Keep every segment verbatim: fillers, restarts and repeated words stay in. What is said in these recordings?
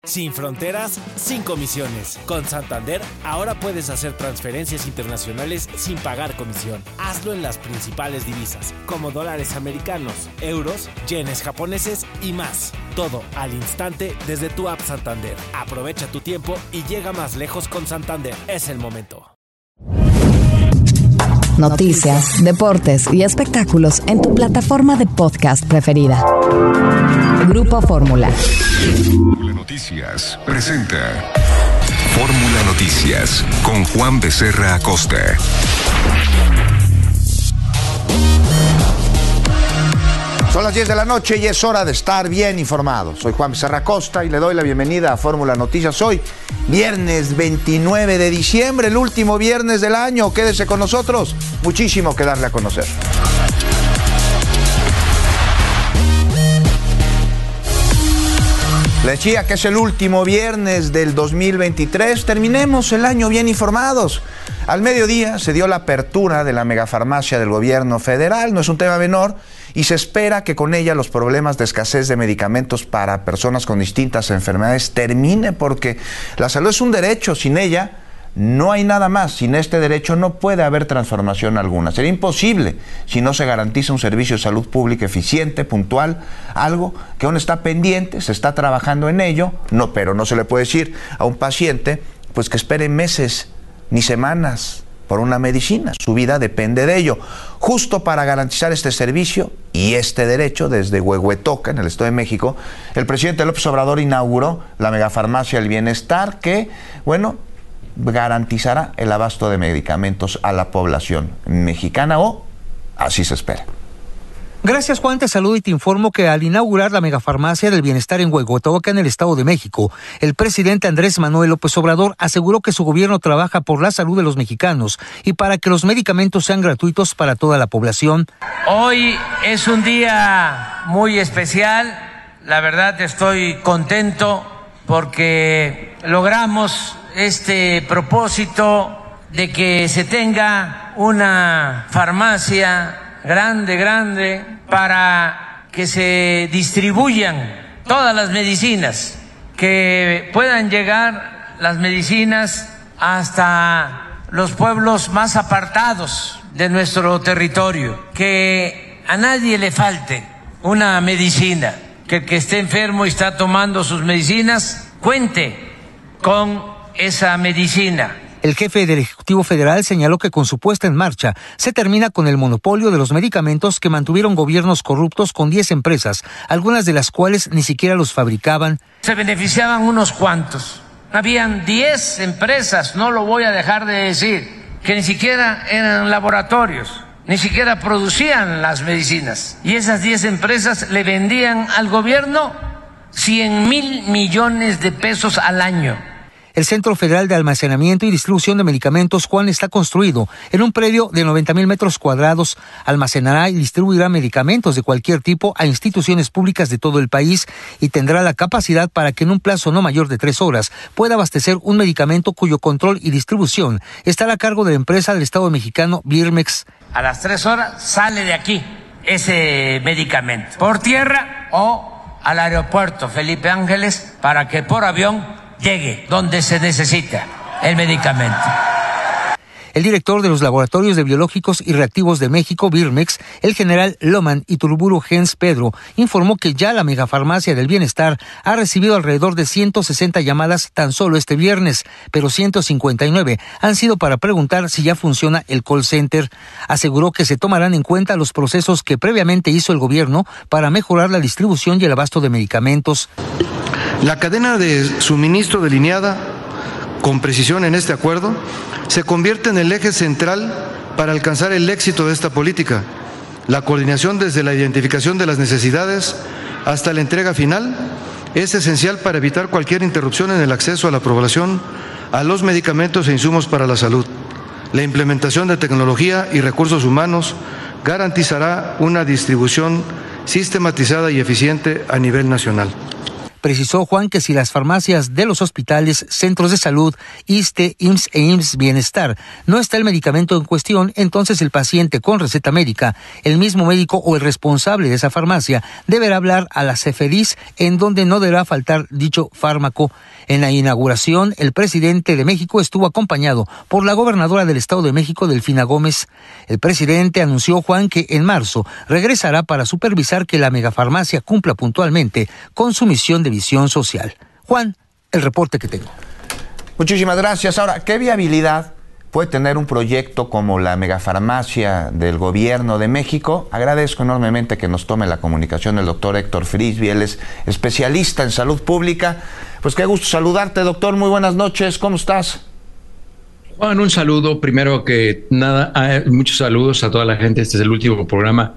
Sin fronteras, sin comisiones. Con Santander, ahora puedes hacer transferencias internacionales sin pagar comisión. Hazlo en las principales divisas, como dólares americanos, euros, yenes japoneses y más. Todo al instante desde tu app Santander. Aprovecha tu tiempo y llega más lejos con Santander. Es el momento. Noticias, deportes y espectáculos en tu plataforma de podcast preferida. Grupo Fórmula. Fórmula Noticias presenta Fórmula Noticias con Juan Becerra Acosta. Son las diez de la noche y es hora de estar bien informados. Soy Juan Becerra Acosta y le doy la bienvenida a Fórmula Noticias. Hoy, viernes veintinueve de diciembre, el último viernes del año. Quédese con nosotros, muchísimo que darle a conocer. Le decía que es el último viernes del dos mil veintitrés. Terminemos el año bien informados. Al mediodía se dio la apertura de la megafarmacia del gobierno federal. No es un tema menor y se espera que con ella los problemas de escasez de medicamentos para personas con distintas enfermedades termine, porque la salud es un derecho. Sin ella no hay nada más. Sin este derecho no puede haber transformación alguna. Sería imposible si no se garantiza un servicio de salud pública eficiente, puntual, algo que aún está pendiente, se está trabajando en ello, no, pero no se le puede decir a un paciente pues que espere meses ni semanas por una medicina. Su vida depende de ello. Justo para garantizar este servicio y este derecho, desde Huehuetoca, en el Estado de México, el presidente López Obrador inauguró la megafarmacia del bienestar que, bueno, garantizará el abasto de medicamentos a la población mexicana, o así se espera. Gracias, Juan, te saludo y te informo que al inaugurar la megafarmacia del bienestar en Huehuetoca, en el Estado de México, el presidente Andrés Manuel López Obrador aseguró que su gobierno trabaja por la salud de los mexicanos y para que los medicamentos sean gratuitos para toda la población. Hoy es un día muy especial, la verdad estoy contento porque logramos este propósito de que se tenga una farmacia grande, grande, para que se distribuyan todas las medicinas, que puedan llegar las medicinas hasta los pueblos más apartados de nuestro territorio, que a nadie le falte una medicina, que el que esté enfermo y está tomando sus medicinas cuente con esa medicina. El jefe del Ejecutivo Federal señaló que con su puesta en marcha se termina con el monopolio de los medicamentos que mantuvieron gobiernos corruptos con diez empresas, algunas de las cuales ni siquiera los fabricaban. Se beneficiaban unos cuantos. Habían diez empresas, no lo voy a dejar de decir, que ni siquiera eran laboratorios, ni siquiera producían las medicinas. Y esas diez empresas le vendían al gobierno cien mil millones de pesos al año. El Centro Federal de Almacenamiento y Distribución de Medicamentos, Juan, está construido en un predio de noventa mil metros cuadrados. Almacenará y distribuirá medicamentos de cualquier tipo a instituciones públicas de todo el país y tendrá la capacidad para que en un plazo no mayor de tres horas pueda abastecer un medicamento cuyo control y distribución estará a cargo de la empresa del Estado mexicano Birmex. A las tres horas sale de aquí ese medicamento, por tierra o al aeropuerto Felipe Ángeles, para que por avión llegue donde se necesita el medicamento. El director de los Laboratorios de Biológicos y Reactivos de México, Birmex, el general Loman Iturburu Gens Pedro, informó que ya la megafarmacia del bienestar ha recibido alrededor de ciento sesenta llamadas tan solo este viernes, pero ciento cincuenta y nueve han sido para preguntar si ya funciona el call center. Aseguró que se tomarán en cuenta los procesos que previamente hizo el gobierno para mejorar la distribución y el abasto de medicamentos. La cadena de suministro delineada con precisión en este acuerdo se convierte en el eje central para alcanzar el éxito de esta política. La coordinación desde la identificación de las necesidades hasta la entrega final es esencial para evitar cualquier interrupción en el acceso a la población a los medicamentos e insumos para la salud. La implementación de tecnología y recursos humanos garantizará una distribución sistematizada y eficiente a nivel nacional. Precisó Juan que si las farmacias de los hospitales, centros de salud, ISSSTE, I M S S e I M S S Bienestar no está el medicamento en cuestión, entonces el paciente con receta médica, el mismo médico o el responsable de esa farmacia deberá hablar a la CEFEDIS, en donde no deberá faltar dicho fármaco. En la inauguración, el presidente de México estuvo acompañado por la gobernadora del Estado de México, Delfina Gómez. El presidente anunció, Juan, que en marzo regresará para supervisar que la megafarmacia cumpla puntualmente con su misión de visión social. Juan, el reporte que tengo. Muchísimas gracias. Ahora, ¿qué viabilidad puede tener un proyecto como la megafarmacia del gobierno de México? Agradezco enormemente que nos tome la comunicación el doctor Héctor Frisby, él es especialista en salud pública. Pues qué gusto saludarte, doctor, muy buenas noches, ¿cómo estás? Juan, un saludo, primero que nada, muchos saludos a toda la gente, este es el último programa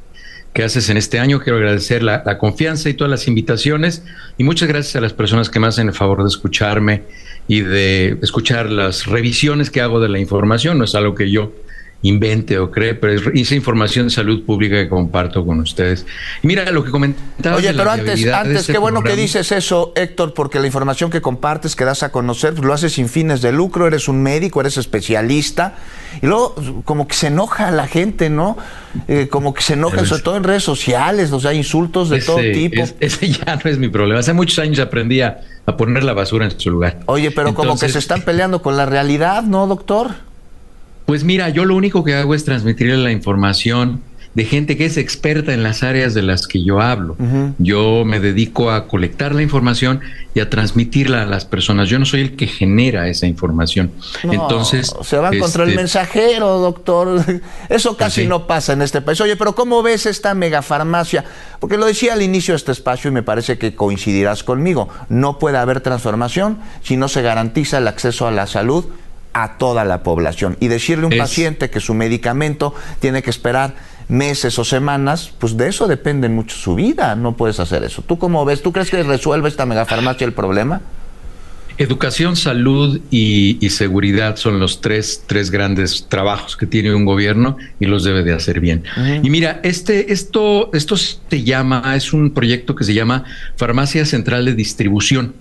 que haces en este año, quiero agradecer la, la confianza y todas las invitaciones, y muchas gracias a las personas que me hacen el favor de escucharme y de escuchar las revisiones que hago de la información. No es algo que yo invente o cree, pero es esa información de salud pública que comparto con ustedes. Y mira lo que comentaba. Oye, pero antes, antes qué bueno que dices eso, Héctor, porque la información que compartes, que das a conocer, pues lo haces sin fines de lucro, eres un médico, eres especialista, y luego como que se enoja la gente, ¿no? Eh, como que se enoja, sobre todo en redes sociales, o sea, insultos de ese, todo tipo. Es, ese ya no es mi problema. Hace muchos años aprendí a, a poner la basura en su lugar. Oye, pero Entonces, como que se están peleando con la realidad, ¿no, doctor? Pues mira, yo lo único que hago es transmitirle la información de gente que es experta en las áreas de las que yo hablo. Uh-huh. Yo me dedico a colectar la información y a transmitirla a las personas. Yo no soy el que genera esa información. No, entonces se van este... contra el mensajero, doctor. Eso casi ¿sí? no pasa en este país. Oye, pero ¿cómo ves esta megafarmacia? Porque lo decía al inicio de este espacio y me parece que coincidirás conmigo. No puede haber transformación si no se garantiza el acceso a la salud a toda la población. Y decirle a un es... paciente que su medicamento tiene que esperar meses o semanas, pues de eso depende mucho su vida. No puedes hacer eso. ¿Tú cómo ves? ¿Tú crees que resuelve esta megafarmacia el problema? Educación, salud y, y seguridad son los tres, tres grandes trabajos que tiene un gobierno y los debe de hacer bien. Uh-huh. Y mira, este, esto, esto se llama, es un proyecto que se llama Farmacia Central de Distribución.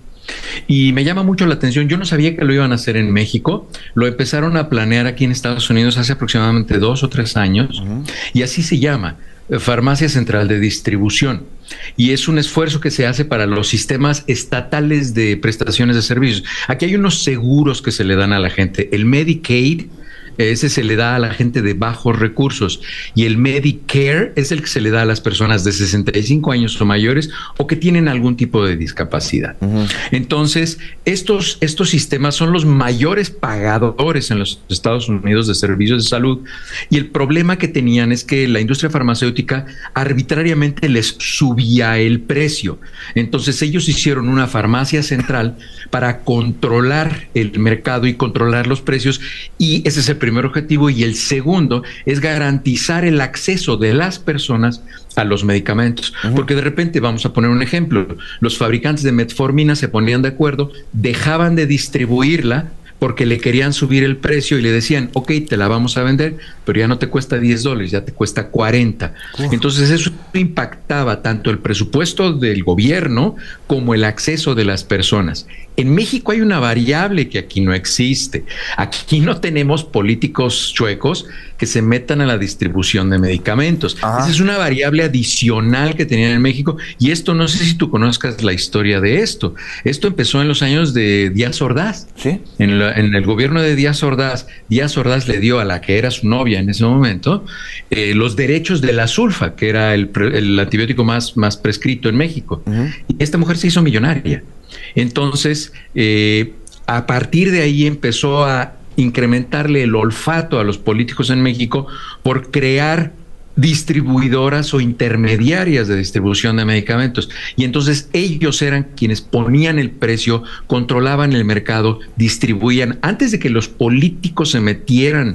Y me llama mucho la atención, yo no sabía que lo iban a hacer en México, lo empezaron a planear aquí en Estados Unidos hace aproximadamente dos o tres años, uh-huh. y así se llama, Farmacia Central de Distribución, y es un esfuerzo que se hace para los sistemas estatales de prestaciones de servicios. Aquí hay unos seguros que se le dan a la gente, el Medicaid, ese se le da a la gente de bajos recursos, y el Medicare es el que se le da a las personas de sesenta y cinco años o mayores o que tienen algún tipo de discapacidad. Uh-huh. Entonces, estos, estos sistemas son los mayores pagadores en los Estados Unidos de servicios de salud, y el problema que tenían es que la industria farmacéutica arbitrariamente les subía el precio. Entonces, ellos hicieron una farmacia central para controlar el mercado y controlar los precios, y ese es el primer objetivo, y el segundo es garantizar el acceso de las personas a los medicamentos, uh-huh. porque de repente, vamos a poner un ejemplo, los fabricantes de metformina se ponían de acuerdo, dejaban de distribuirla porque le querían subir el precio y le decían, ok, te la vamos a vender, pero ya no te cuesta diez dólares, ya te cuesta cuarenta. Uf. Entonces eso impactaba tanto el presupuesto del gobierno como el acceso de las personas. En México hay una variable que aquí no existe. Aquí no tenemos políticos chuecos que se metan a la distribución de medicamentos. Ajá. Esa es una variable adicional que tenían en México, y esto no sé si tú conozcas la historia de esto. Esto empezó en los años de Díaz Ordaz. ¿Sí? En, la, en el gobierno de Díaz Ordaz, Díaz Ordaz le dio a la que era su novia en ese momento eh, los derechos de la sulfa, que era el, el antibiótico más, más prescrito en México. Uh-huh. Y esta mujer se hizo millonaria. Entonces, eh, a partir de ahí empezó a incrementarle el olfato a los políticos en México por crear distribuidoras o intermediarias de distribución de medicamentos. Y entonces ellos eran quienes ponían el precio, controlaban el mercado, distribuían. Antes de que los políticos se metieran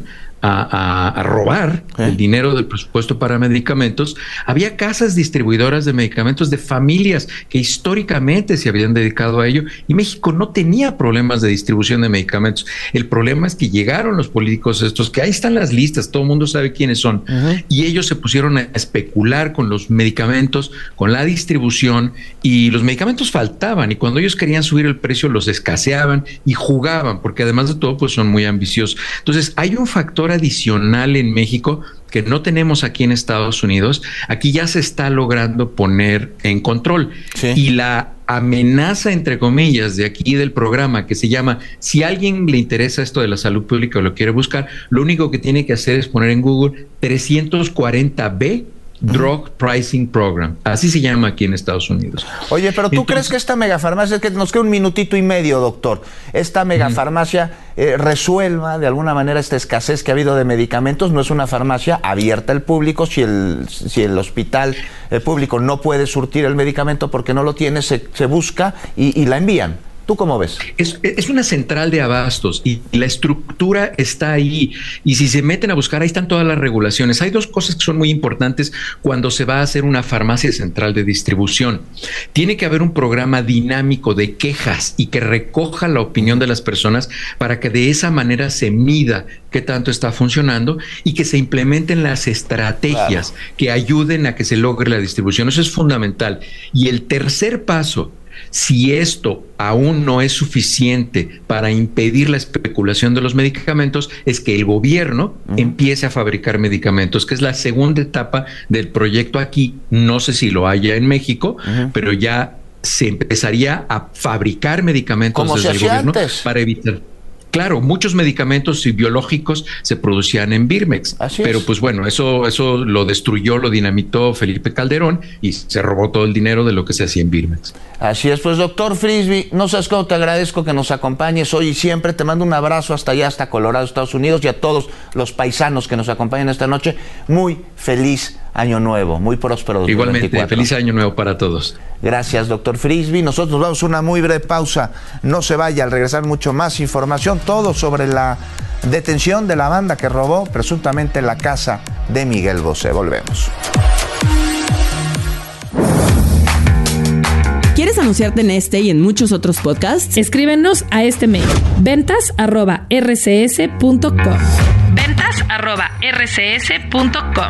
a, a, a robar ¿Eh? el dinero del presupuesto para medicamentos, había casas distribuidoras de medicamentos de familias que históricamente se habían dedicado a ello, y México no tenía problemas de distribución de medicamentos. El problema es que llegaron los políticos estos, que ahí están las listas, todo el mundo sabe quiénes son, uh-huh. y ellos se pusieron a especular con los medicamentos, con la distribución, y los medicamentos faltaban, y cuando ellos querían subir el precio los escaseaban y jugaban, porque además de todo pues son muy ambiciosos. Entonces hay un factor adicional en México que no tenemos aquí en Estados Unidos. Aquí ya se está logrando poner en control, sí. y la amenaza, entre comillas, de aquí del programa, que se llama, si a alguien le interesa esto de la salud pública o lo quiere buscar, lo único que tiene que hacer es poner en Google trescientos cuarenta B Drug Pricing Program, así se llama aquí en Estados Unidos. Oye, pero ¿tú Entonces, crees que esta megafarmacia, es que nos queda un minutito y medio, doctor, esta megafarmacia eh, resuelva de alguna manera esta escasez que ha habido de medicamentos? No es una farmacia abierta al público. Si el, si el hospital el público no puede surtir el medicamento porque no lo tiene, se, se busca y, y la envían. ¿Tú cómo ves? Es, es una central de abastos y la estructura está ahí. Y si se meten a buscar, ahí están todas las regulaciones. Hay dos cosas que son muy importantes cuando se va a hacer una farmacia central de distribución. Tiene que haber un programa dinámico de quejas y que recoja la opinión de las personas para que de esa manera se mida qué tanto está funcionando y que se implementen las estrategias claro. que ayuden a que se logre la distribución. Eso es fundamental. Y el tercer paso, si esto aún no es suficiente para impedir la especulación de los medicamentos, es que el gobierno uh-huh. empiece a fabricar medicamentos, que es la segunda etapa del proyecto aquí. No sé si lo haya en México, uh-huh. pero ya se empezaría a fabricar medicamentos desde el gobierno antes. para evitar... Claro, muchos medicamentos y biológicos se producían en Birmex, Así pero es. pues bueno, eso, eso lo destruyó, lo dinamitó Felipe Calderón y se robó todo el dinero de lo que se hacía en Birmex. Así es, pues doctor Frisby, no sabes cómo te agradezco que nos acompañes hoy y siempre. Te mando un abrazo hasta allá, hasta Colorado, Estados Unidos, y a todos los paisanos que nos acompañan esta noche. Muy feliz Año Nuevo, muy próspero dos mil veinticuatro. Igualmente, feliz Año Nuevo para todos. Gracias, doctor Frisby. Nosotros nos vamos a una muy breve pausa. No se vaya, al regresar mucho más información, todo sobre la detención de la banda que robó presuntamente la casa de Miguel Bosé. Volvemos. ¿Quieres anunciarte en este y en muchos otros podcasts? Escríbenos a este mail: ventas arroba r c s punto com. ventas arroba r c s punto com.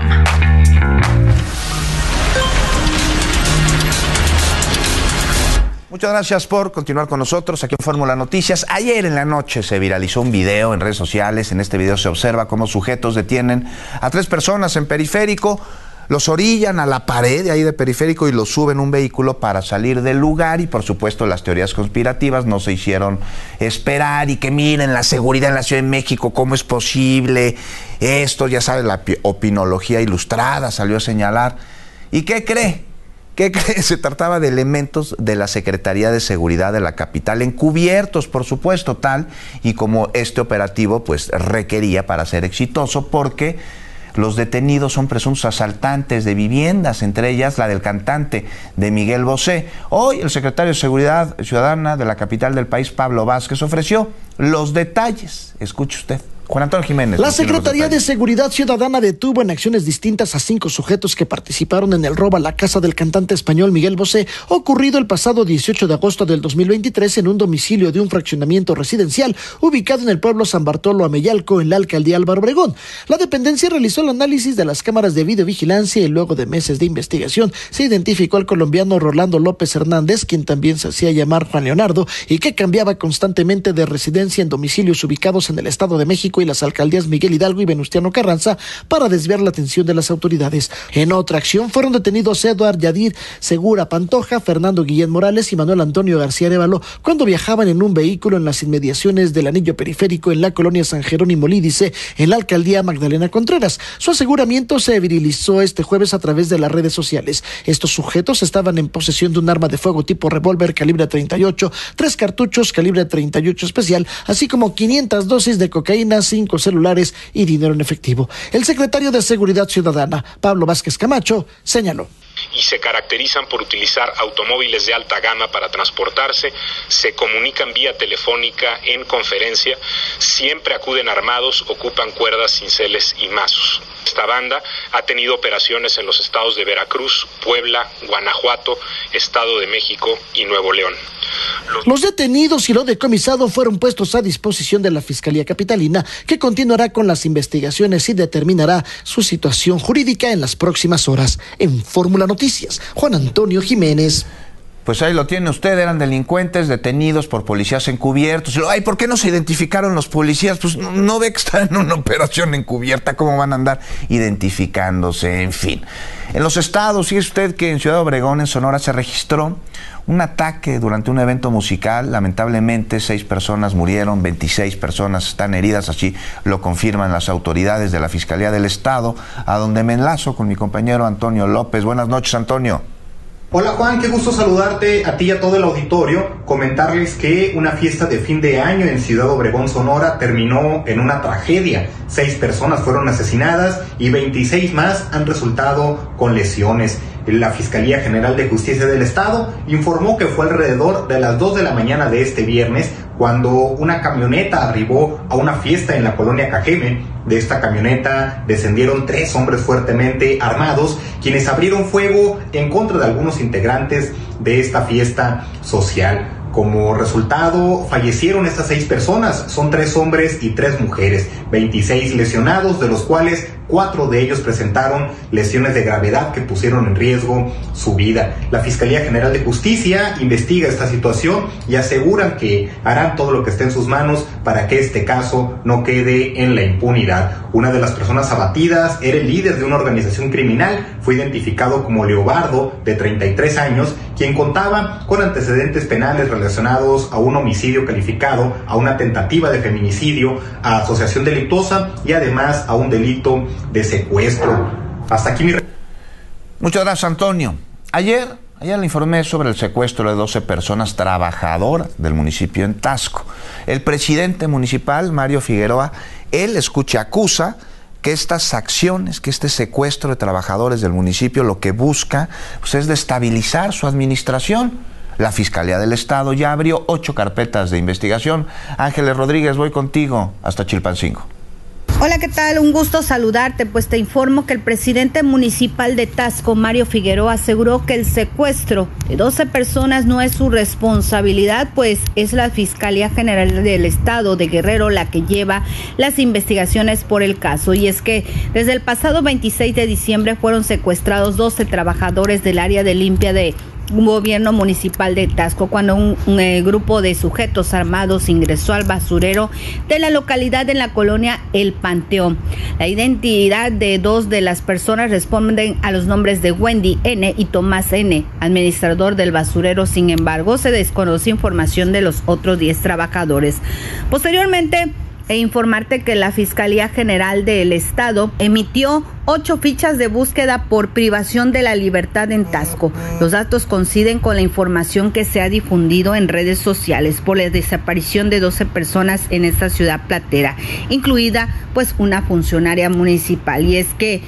Muchas gracias por continuar con nosotros aquí en Fórmula Noticias. Ayer en la noche se viralizó un video en redes sociales. En este video se observa cómo sujetos detienen a tres personas en Periférico, los orillan a la pared de ahí de Periférico y los suben a un vehículo para salir del lugar. Y por supuesto las teorías conspirativas no se hicieron esperar, y que miren la seguridad en la Ciudad de México, cómo es posible esto. Ya sabes, la opinología ilustrada salió a señalar. ¿Y qué cree? ¿Qué cree? Se trataba de elementos de la Secretaría de Seguridad de la capital, encubiertos, por supuesto, tal y como este operativo pues requería para ser exitoso, porque los detenidos son presuntos asaltantes de viviendas, entre ellas la del cantante de Miguel Bosé. Hoy el secretario de Seguridad Ciudadana de la capital del país, Pablo Vázquez, ofreció los detalles. Escuche usted. Juan Antonio Jiménez. La Secretaría de Seguridad Ciudadana detuvo en acciones distintas a cinco sujetos que participaron en el robo a la casa del cantante español Miguel Bosé, ocurrido el pasado dieciocho de agosto del dos mil veintitrés en un domicilio de un fraccionamiento residencial ubicado en el pueblo San Bartolo Ameyalco, en la alcaldía Álvaro Obregón. La dependencia realizó el análisis de las cámaras de videovigilancia y luego de meses de investigación se identificó al colombiano Rolando López Hernández, quien también se hacía llamar Juan Leonardo y que cambiaba constantemente de residencia en domicilios ubicados en el Estado de México y las alcaldías Miguel Hidalgo y Venustiano Carranza, para desviar la atención de las autoridades. En otra acción fueron detenidos Eduard Yadir Segura Pantoja, Fernando Guillén Morales y Manuel Antonio García Arévalo cuando viajaban en un vehículo en las inmediaciones del anillo periférico en la colonia San Jerónimo Lídice, en la alcaldía Magdalena Contreras. Su aseguramiento se virilizó este jueves a través de las redes sociales. Estos sujetos estaban en posesión de un arma de fuego tipo revólver calibre treinta y ocho, tres cartuchos calibre treinta y ocho especial, así como quinientas dosis de cocaína, cinco celulares y dinero en efectivo. El secretario de Seguridad Ciudadana, Pablo Vázquez Camacho, señaló: y se caracterizan por utilizar automóviles de alta gama para transportarse, se comunican vía telefónica en conferencia, siempre acuden armados, ocupan cuerdas, cinceles y mazos. Esta banda ha tenido operaciones en los estados de Veracruz, Puebla, Guanajuato, Estado de México y Nuevo León. Los... Los detenidos y lo decomisado fueron puestos a disposición de la Fiscalía Capitalina, que continuará con las investigaciones y determinará su situación jurídica en las próximas horas. En Fórmula Noticias, Juan Antonio Jiménez. Pues ahí lo tiene usted, eran delincuentes detenidos por policías encubiertos. Ay, ¿por qué no se identificaron los policías? Pues no, no ve que están en una operación encubierta, ¿cómo van a andar identificándose? En fin. En los estados, ¿sigue usted que en Ciudad Obregón, en Sonora, se registró un ataque durante un evento musical? Lamentablemente, seis personas murieron, veintiséis personas están heridas, así lo confirman las autoridades de la Fiscalía del Estado, a donde me enlazo con mi compañero Antonio López. Buenas noches, Antonio. Hola Juan, qué gusto saludarte a ti y a todo el auditorio. Comentarles que una fiesta de fin de año en Ciudad Obregón, Sonora, terminó en una tragedia. Seis personas fueron asesinadas y veintiséis más han resultado con lesiones. La Fiscalía General de Justicia del Estado informó que fue alrededor de las dos de la mañana de este viernes cuando una camioneta arribó a una fiesta en la colonia Cajeme. De esta camioneta descendieron tres hombres fuertemente armados, quienes abrieron fuego en contra de algunos integrantes de esta fiesta social. Como resultado, fallecieron estas seis personas, son tres hombres y tres mujeres, veintiséis lesionados, de los cuales cuatro de ellos presentaron lesiones de gravedad que pusieron en riesgo su vida. La Fiscalía General de Justicia investiga esta situación y aseguran que harán todo lo que esté en sus manos para que este caso no quede en la impunidad. Una de las personas abatidas era el líder de una organización criminal, fue identificado como Leobardo, de treinta y tres años, quien contaba con antecedentes penales relacionados a un homicidio calificado, a una tentativa de feminicidio, a asociación delictuosa y además a un delito de secuestro. Hasta aquí mi... Muchas gracias, Antonio. Ayer, ayer le informé sobre el secuestro de doce personas trabajadoras del municipio en Taxco. El presidente municipal, Mario Figueroa, él escucha, acusa que estas acciones, que este secuestro de trabajadores del municipio lo que busca pues, es destabilizar su administración. La Fiscalía del Estado ya abrió ocho carpetas de investigación. Ángeles Rodríguez, voy contigo hasta Chilpancingo. Hola, ¿qué tal? Un gusto saludarte, pues te informo que el presidente municipal de Taxco, Mario Figueroa, aseguró que el secuestro de doce personas no es su responsabilidad, pues es la Fiscalía General del Estado de Guerrero la que lleva las investigaciones por el caso. Y es que desde el pasado veintiséis de diciembre fueron secuestrados doce trabajadores del área de limpia de un gobierno municipal de Taxco cuando un, un eh, grupo de sujetos armados ingresó al basurero de la localidad en la colonia El Panteón. La identidad de dos de las personas responden a los nombres de Wendy N. y Tomás N., administrador del basurero. Sin embargo, se desconoce información de los otros diez trabajadores. Posteriormente, e informarte que la Fiscalía General del Estado emitió ocho fichas de búsqueda por privación de la libertad en Taxco. Los datos coinciden con la información que se ha difundido en redes sociales por la desaparición de doce personas en esta ciudad platera, incluida pues una funcionaria municipal. Y es que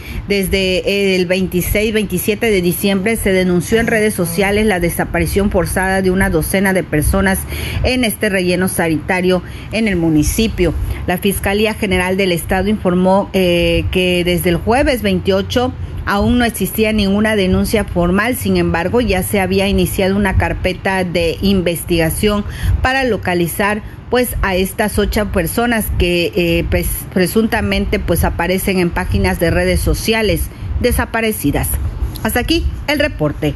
desde el veintiséis veintisiete de diciembre se denunció en redes sociales la desaparición forzada de una docena de personas en este relleno sanitario en el municipio. La Fiscalía General del Estado informó eh, que desde el jueves veintiocho aún no existía ninguna denuncia formal. Sin embargo, ya se había iniciado una carpeta de investigación para localizar pues a estas ocho personas que eh, pues, presuntamente pues aparecen en páginas de redes sociales desaparecidas. Hasta aquí el reporte.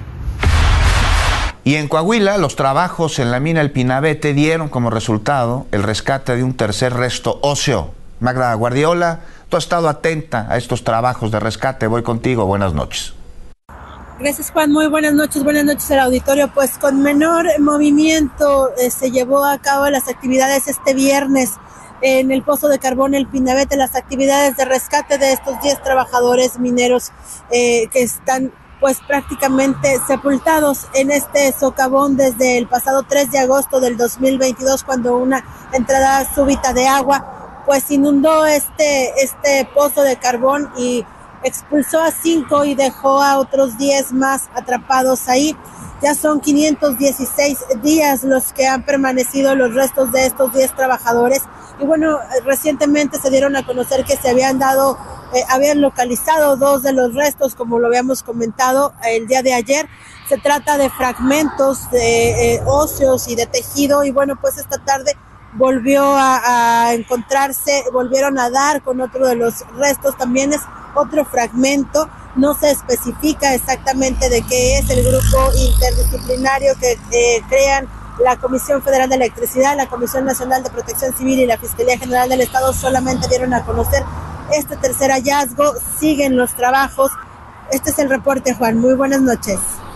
Y en Coahuila, los trabajos en la mina El Pinabete dieron como resultado el rescate de un tercer resto óseo. Magda Guardiola, tú has estado atenta a estos trabajos de rescate. Voy contigo. Buenas noches. Gracias, Juan. Muy buenas noches. Buenas noches al auditorio. Pues con menor movimiento eh, se llevó a cabo las actividades este viernes en el pozo de carbón El Pinabete, las actividades de rescate de estos diez trabajadores mineros eh, que están pues prácticamente sepultados en este socavón desde el pasado tres de agosto del dos mil veintidós, cuando una entrada súbita de agua pues inundó este, este pozo de carbón y expulsó a cinco y dejó a otros diez más atrapados ahí. Ya son quinientos dieciséis días los que han permanecido los restos de estos diez trabajadores. Y bueno, recientemente se dieron a conocer que se habían dado, eh, habían localizado dos de los restos, como lo habíamos comentado el día de ayer. Se trata de fragmentos de eh, óseos y de tejido. Y bueno, pues esta tarde volvió a, a encontrarse, volvieron a dar con otro de los restos. También es otro fragmento. No se especifica exactamente de qué es el grupo interdisciplinario que eh, crean la Comisión Federal de Electricidad, la Comisión Nacional de Protección Civil y la Fiscalía General del Estado. Solamente dieron a conocer este tercer hallazgo. Siguen los trabajos. Este es el reporte, Juan. Muy buenas noches.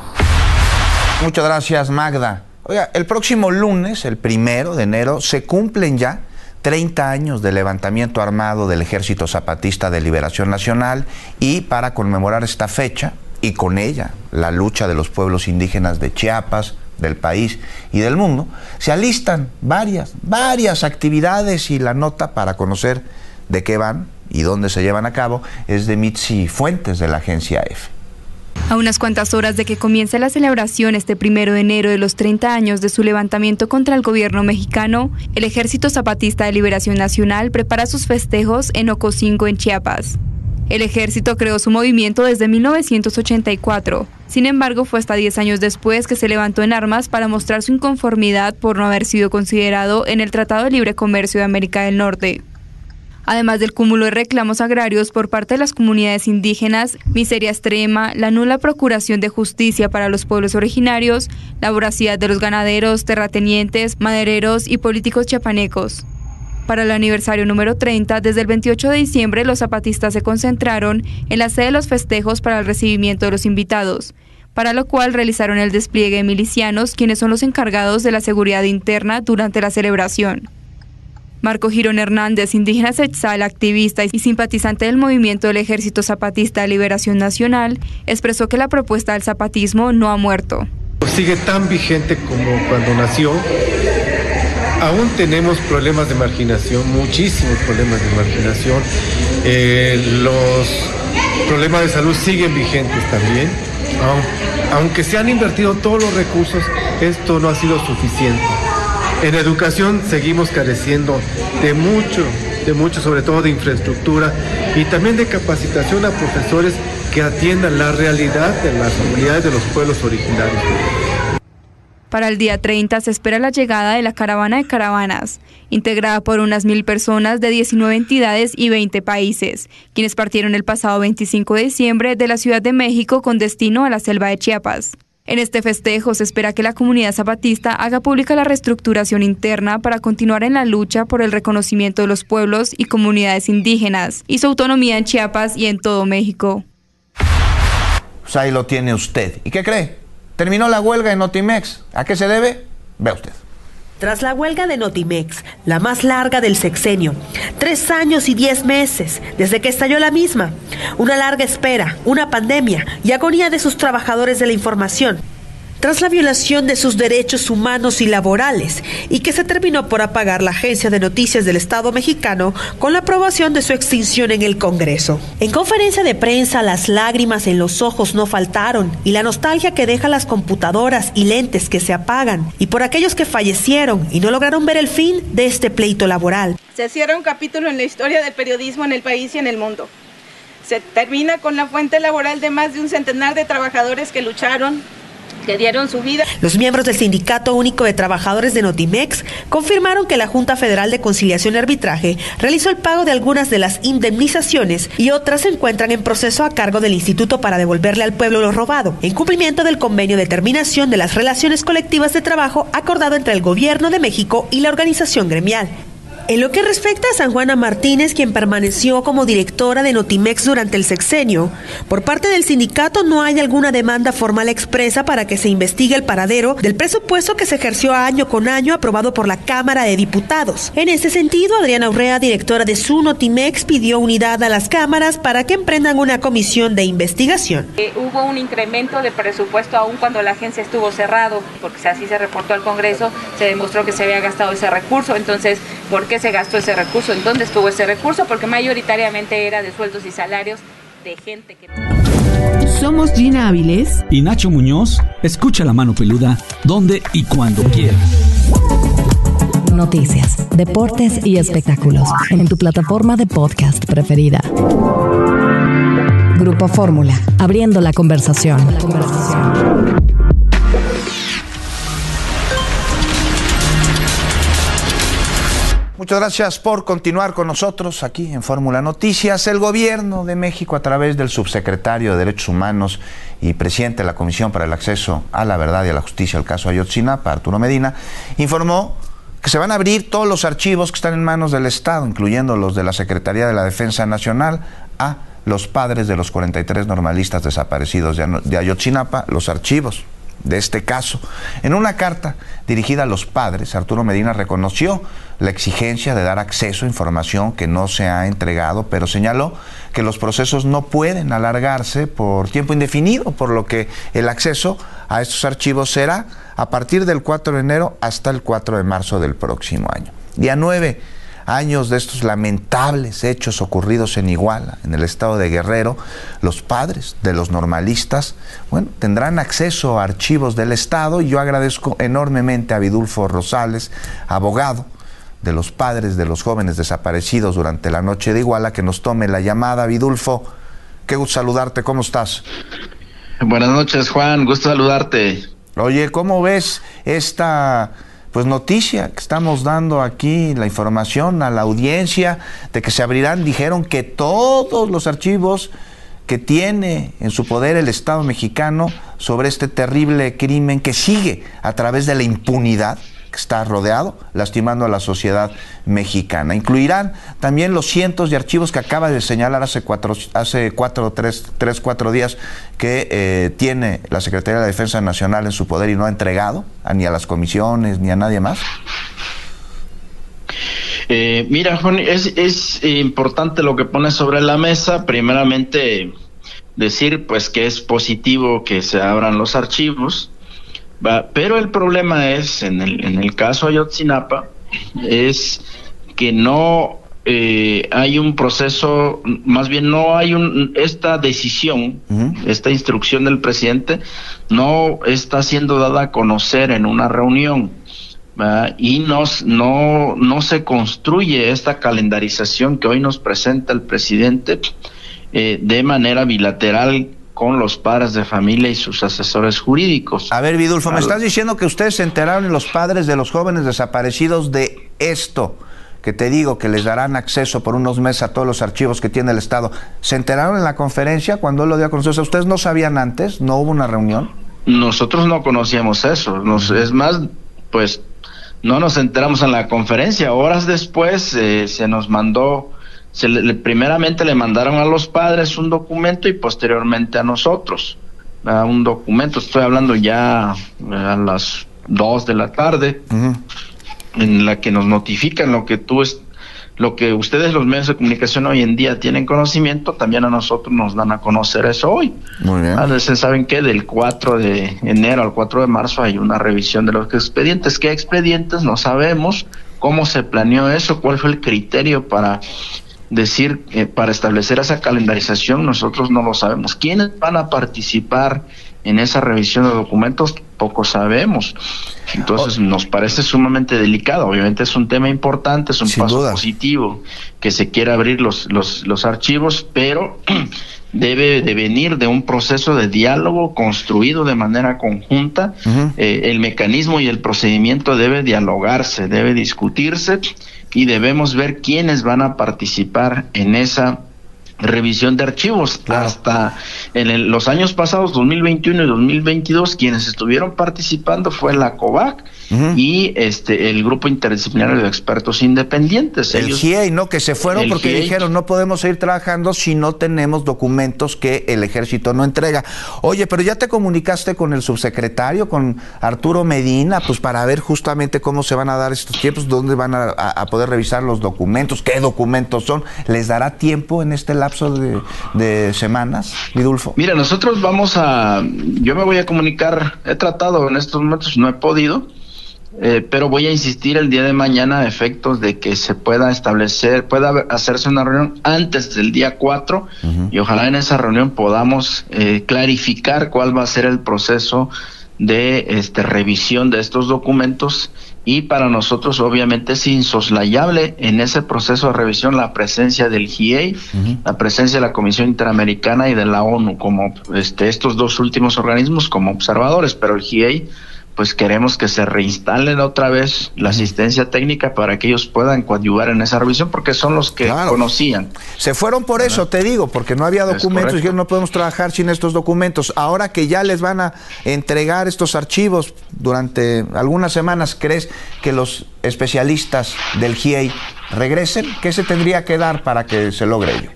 Muchas gracias, Magda. Oiga, el próximo lunes, el primero de enero, se cumplen ya treinta años del levantamiento armado del Ejército Zapatista de Liberación Nacional, y para conmemorar esta fecha y con ella la lucha de los pueblos indígenas de Chiapas, del país y del mundo, se alistan varias, varias actividades, y la nota para conocer de qué van y dónde se llevan a cabo es de Mitzi Fuentes, de la agencia E F E. A unas cuantas horas de que comience la celebración este primero de enero de los treinta años de su levantamiento contra el gobierno mexicano, el Ejército Zapatista de Liberación Nacional prepara sus festejos en Ocosingo, en Chiapas. El ejército creó su movimiento desde mil novecientos ochenta y cuatro. Sin embargo, fue hasta diez años después que se levantó en armas para mostrar su inconformidad por no haber sido considerado en el Tratado de Libre Comercio de América del Norte. Además del cúmulo de reclamos agrarios por parte de las comunidades indígenas, miseria extrema, la nula procuración de justicia para los pueblos originarios, la voracidad de los ganaderos, terratenientes, madereros y políticos chiapanecos. Para el aniversario número treinta, desde el veintiocho de diciembre, los zapatistas se concentraron en la sede de los festejos para el recibimiento de los invitados, para lo cual realizaron el despliegue de milicianos, quienes son los encargados de la seguridad interna durante la celebración. Marco Girón Hernández, indígena Setzal, activista y simpatizante del movimiento del Ejército Zapatista de Liberación Nacional, expresó que la propuesta del zapatismo no ha muerto. Sigue tan vigente como cuando nació. Aún tenemos problemas de marginación, muchísimos problemas de marginación. Eh, los problemas de salud siguen vigentes también. Aunque se han invertido todos los recursos, esto no ha sido suficiente. En educación seguimos careciendo de mucho, de mucho, sobre todo de infraestructura y también de capacitación a profesores que atiendan la realidad de las comunidades de los pueblos originarios. Para el día treinta se espera la llegada de la Caravana de Caravanas, integrada por unas mil personas de diecinueve entidades y veinte países, quienes partieron el pasado veinticinco de diciembre de la Ciudad de México con destino a la selva de Chiapas. En este festejo se espera que la comunidad zapatista haga pública la reestructuración interna para continuar en la lucha por el reconocimiento de los pueblos y comunidades indígenas y su autonomía en Chiapas y en todo México. Pues ahí lo tiene usted. ¿Y qué cree? Terminó la huelga en Notimex. ¿A qué se debe? Vea usted. Tras la huelga de Notimex, la más larga del sexenio, tres años y diez meses desde que estalló la misma, una larga espera, una pandemia y agonía de sus trabajadores de la información, tras la violación de sus derechos humanos y laborales, y que se terminó por apagar la Agencia de Noticias del Estado mexicano con la aprobación de su extinción en el Congreso. En conferencia de prensa, las lágrimas en los ojos no faltaron, y la nostalgia que deja las computadoras y lentes que se apagan, y por aquellos que fallecieron y no lograron ver el fin de este pleito laboral. Se cierra un capítulo en la historia del periodismo en el país y en el mundo. Se termina con la fuente laboral de más de un centenar de trabajadores que lucharon, que dieron su vida. Los miembros del Sindicato Único de Trabajadores de Notimex confirmaron que la Junta Federal de Conciliación y Arbitraje realizó el pago de algunas de las indemnizaciones y otras se encuentran en proceso a cargo del Instituto para devolverle al pueblo lo robado, en cumplimiento del convenio de terminación de las relaciones colectivas de trabajo acordado entre el Gobierno de México y la organización gremial. En lo que respecta a San Juana Martínez, quien permaneció como directora de Notimex durante el sexenio, por parte del sindicato no hay alguna demanda formal expresa para que se investigue el paradero del presupuesto que se ejerció año con año aprobado por la Cámara de Diputados. En ese sentido, Adriana Urrea, directora de su Notimex, pidió unidad a las cámaras para que emprendan una comisión de investigación. Eh, hubo un incremento de presupuesto aún cuando la agencia estuvo cerrado, porque así se reportó al Congreso, se demostró que se había gastado ese recurso. Entonces, ¿por qué se gastó ese recurso? ¿En dónde estuvo ese recurso? Porque mayoritariamente era de sueldos y salarios de gente que... Somos Gina Áviles y Nacho Muñoz. Escucha La Mano Peluda donde y cuando quieras. Noticias, deportes y espectáculos en tu plataforma de podcast preferida. Grupo Fórmula, abriendo la conversación. La conversación. Muchas gracias por continuar con nosotros aquí en Fórmula Noticias. El gobierno de México, a través del subsecretario de Derechos Humanos y presidente de la Comisión para el Acceso a la Verdad y a la Justicia, el caso Ayotzinapa, Arturo Medina, informó que se van a abrir todos los archivos que están en manos del Estado, incluyendo los de la Secretaría de la Defensa Nacional, a los padres de los cuarenta y tres normalistas desaparecidos de Ayotzinapa, los archivos de este caso. En una carta dirigida a los padres, Arturo Medina reconoció la exigencia de dar acceso a información que no se ha entregado, pero señaló que los procesos no pueden alargarse por tiempo indefinido, por lo que el acceso a estos archivos será a partir del cuatro de enero hasta el cuatro de marzo del próximo año. Y a nueve años de estos lamentables hechos ocurridos en Iguala, en el estado de Guerrero, los padres de los normalistas, bueno, tendrán acceso a archivos del Estado, y yo agradezco enormemente a Vidulfo Rosales, abogado de los padres de los jóvenes desaparecidos durante la noche de Iguala, que nos tome la llamada. Vidulfo, qué gusto saludarte, ¿cómo estás? Buenas noches, Juan, gusto saludarte. Oye, ¿cómo ves esta pues noticia que estamos dando aquí, la información a la audiencia de que se abrirán? Dijeron que todos los archivos que tiene en su poder el Estado mexicano sobre este terrible crimen que sigue a través de la impunidad que está rodeado, lastimando a la sociedad mexicana. Incluirán también los cientos de archivos que acaba de señalar hace cuatro, hace cuatro, tres, tres, cuatro días que eh, tiene la Secretaría de la Defensa Nacional en su poder y no ha entregado a, ni a las comisiones ni a nadie más. Eh, mira, Juan, es, es importante lo que pones sobre la mesa. Primeramente, decir pues que es positivo que se abran los archivos. Va, pero el problema es, en el, en el caso Ayotzinapa, es que no eh, hay un proceso, más bien no hay un, esta decisión, uh-huh. esta instrucción del presidente no está siendo dada a conocer en una reunión, ¿va? Y nos, no, no se construye esta calendarización que hoy nos presenta el presidente eh, de manera bilateral con los padres de familia y sus asesores jurídicos. A ver, Vidulfo, me estás diciendo que ustedes se enteraron, los padres de los jóvenes desaparecidos, de esto, que te digo que les darán acceso por unos meses a todos los archivos que tiene el Estado. ¿Se enteraron en la conferencia cuando él lo dio a conocer? ¿Ustedes no sabían antes? ¿No hubo una reunión? Nosotros no conocíamos eso. Nos, es más, pues, no nos enteramos en la conferencia. Horas después eh, se nos mandó... Se le, primeramente le mandaron a los padres un documento y posteriormente a nosotros a un documento. Estoy hablando ya a las dos de la tarde, uh-huh. en la que nos notifican lo que tú es, lo que ustedes, los medios de comunicación, hoy en día tienen conocimiento. También a nosotros nos dan a conocer eso hoy. Muy bien. A veces saben que del cuatro de enero al cuatro de marzo hay una revisión de los expedientes. ¿Qué expedientes? No sabemos. ¿Cómo se planeó eso? ¿Cuál fue el criterio para decir, eh, para establecer esa calendarización? Nosotros no lo sabemos. ¿Quiénes van a participar en esa revisión de documentos? Poco sabemos. Entonces, oh. nos parece sumamente delicado. Obviamente es un tema importante, es un Sin paso duda. positivo que se quiera abrir los, los, los archivos, pero debe de venir de un proceso de diálogo construido de manera conjunta. Uh-huh. Eh, el mecanismo y el procedimiento debe dialogarse, debe discutirse, y debemos ver quiénes van a participar en esa revisión de archivos. Claro. Hasta en el, los años pasados, dos mil veintiuno y dos mil veintidós, quienes estuvieron participando fue la COVAC uh-huh. y este el Grupo Interdisciplinario de Expertos Independientes. El Ellos, G I E I, ¿no? Que se fueron porque G I E I dijeron no podemos seguir trabajando si no tenemos documentos que el ejército no entrega. Oye, pero ya te comunicaste con el subsecretario, con Arturo Medina, pues para ver justamente cómo se van a dar estos tiempos, dónde van a, a, a poder revisar los documentos, qué documentos son. ¿Les dará tiempo en este lapso de, de semanas, Vidulfo? Mira, nosotros vamos a, yo me voy a comunicar, he tratado en estos momentos, no he podido, eh, pero voy a insistir el día de mañana a efectos de que se pueda establecer, pueda hacerse una reunión antes del día cuatro, uh-huh. y ojalá en esa reunión podamos eh, clarificar cuál va a ser el proceso de este, revisión de estos documentos. Y para nosotros obviamente es insoslayable en ese proceso de revisión la presencia del G I E I, uh-huh. la presencia de la Comisión Interamericana y de la ONU como este, estos dos últimos organismos como observadores, pero el G I E I pues queremos que se reinstalen otra vez la asistencia técnica para que ellos puedan coadyuvar en esa revisión, porque son los que claro. conocían. Se fueron por ¿verdad? Eso, te digo, porque no había documentos, y dijeron no podemos trabajar sin estos documentos. Ahora que ya les van a entregar estos archivos durante algunas semanas, ¿crees que los especialistas del G I E I regresen? ¿Qué se tendría que dar para que se logre ello?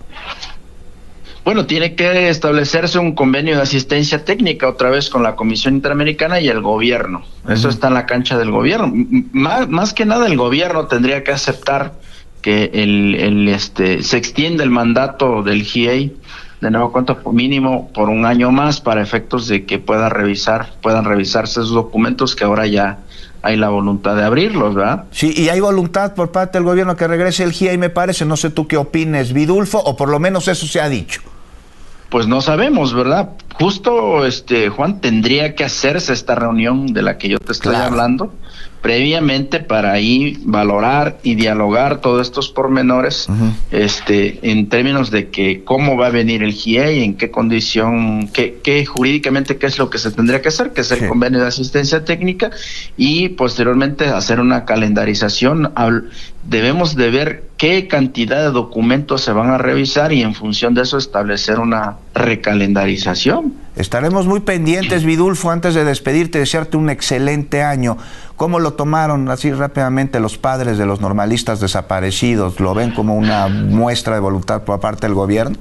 Bueno, tiene que establecerse un convenio de asistencia técnica otra vez con la Comisión Interamericana y el gobierno. Uh-huh. Eso está en la cancha del gobierno. Más, más que nada el gobierno tendría que aceptar que el, el este se extienda el mandato del G I E I de nuevo cuenta mínimo por un año más para efectos de que pueda revisar, puedan revisarse esos documentos que ahora ya hay la voluntad de abrirlos, ¿verdad? Sí, y hay voluntad por parte del gobierno que regrese el G I E I, me parece. No sé tú qué opines, Vidulfo, o por lo menos eso se ha dicho. Pues no sabemos, ¿verdad? Justo, este, Juan, tendría que hacerse esta reunión de la que yo te estoy claro. hablando previamente para ahí valorar y dialogar todos estos pormenores, uh-huh. este, en términos de que cómo va a venir el G I E I, en qué condición, qué, qué jurídicamente qué es lo que se tendría que hacer, que es el sí. convenio de asistencia técnica, y posteriormente hacer una calendarización. Debemos de ver qué cantidad de documentos se van a revisar y en función de eso establecer una recalendarización. Estaremos muy pendientes, Vidulfo. Antes de despedirte, desearte un excelente año. ¿Cómo lo tomaron así rápidamente los padres de los normalistas desaparecidos? ¿Lo ven como una muestra de voluntad por parte del gobierno?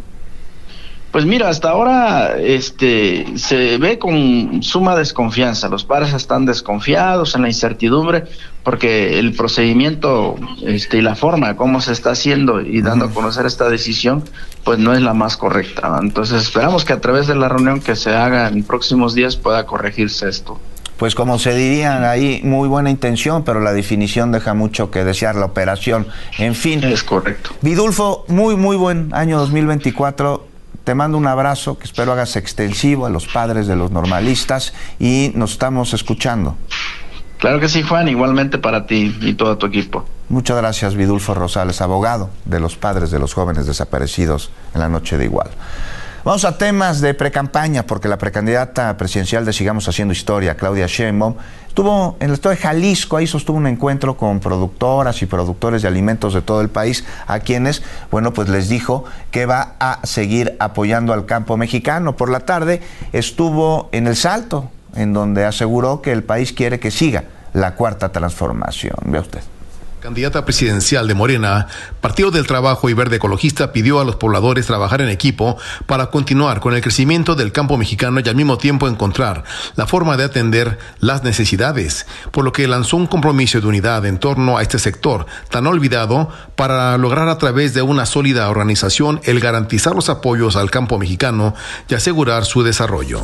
Pues mira, hasta ahora este se ve con suma desconfianza. Los padres están desconfiados en la incertidumbre porque el procedimiento este, y la forma como se está haciendo y dando uh-huh. a conocer esta decisión pues no es la más correcta. Entonces esperamos que a través de la reunión que se haga en próximos días pueda corregirse esto. Pues como se dirían ahí, muy buena intención, pero la definición deja mucho que desear, la operación. En fin. Es correcto. Vidulfo, muy muy buen año dos mil veinticuatro. Te mando un abrazo que espero hagas extensivo a los padres de los normalistas y nos estamos escuchando. Claro que sí, Juan, igualmente para ti y todo tu equipo. Muchas gracias, Vidulfo Rosales, abogado de los padres de los jóvenes desaparecidos en la noche de Iguala. Vamos a temas de precampaña, porque la precandidata presidencial de Sigamos Haciendo Historia, Claudia Sheinbaum, estuvo en el estado de Jalisco. Ahí sostuvo un encuentro con productoras y productores de alimentos de todo el país, a quienes, bueno, pues les dijo que va a seguir apoyando al campo mexicano. Por la tarde estuvo en El Salto, en donde aseguró que el país quiere que siga la cuarta transformación. Vea usted. Candidata presidencial de Morena, Partido del Trabajo y Verde Ecologista pidió a los pobladores trabajar en equipo para continuar con el crecimiento del campo mexicano y al mismo tiempo encontrar la forma de atender las necesidades, por lo que lanzó un compromiso de unidad en torno a este sector tan olvidado para lograr a través de una sólida organización el garantizar los apoyos al campo mexicano y asegurar su desarrollo.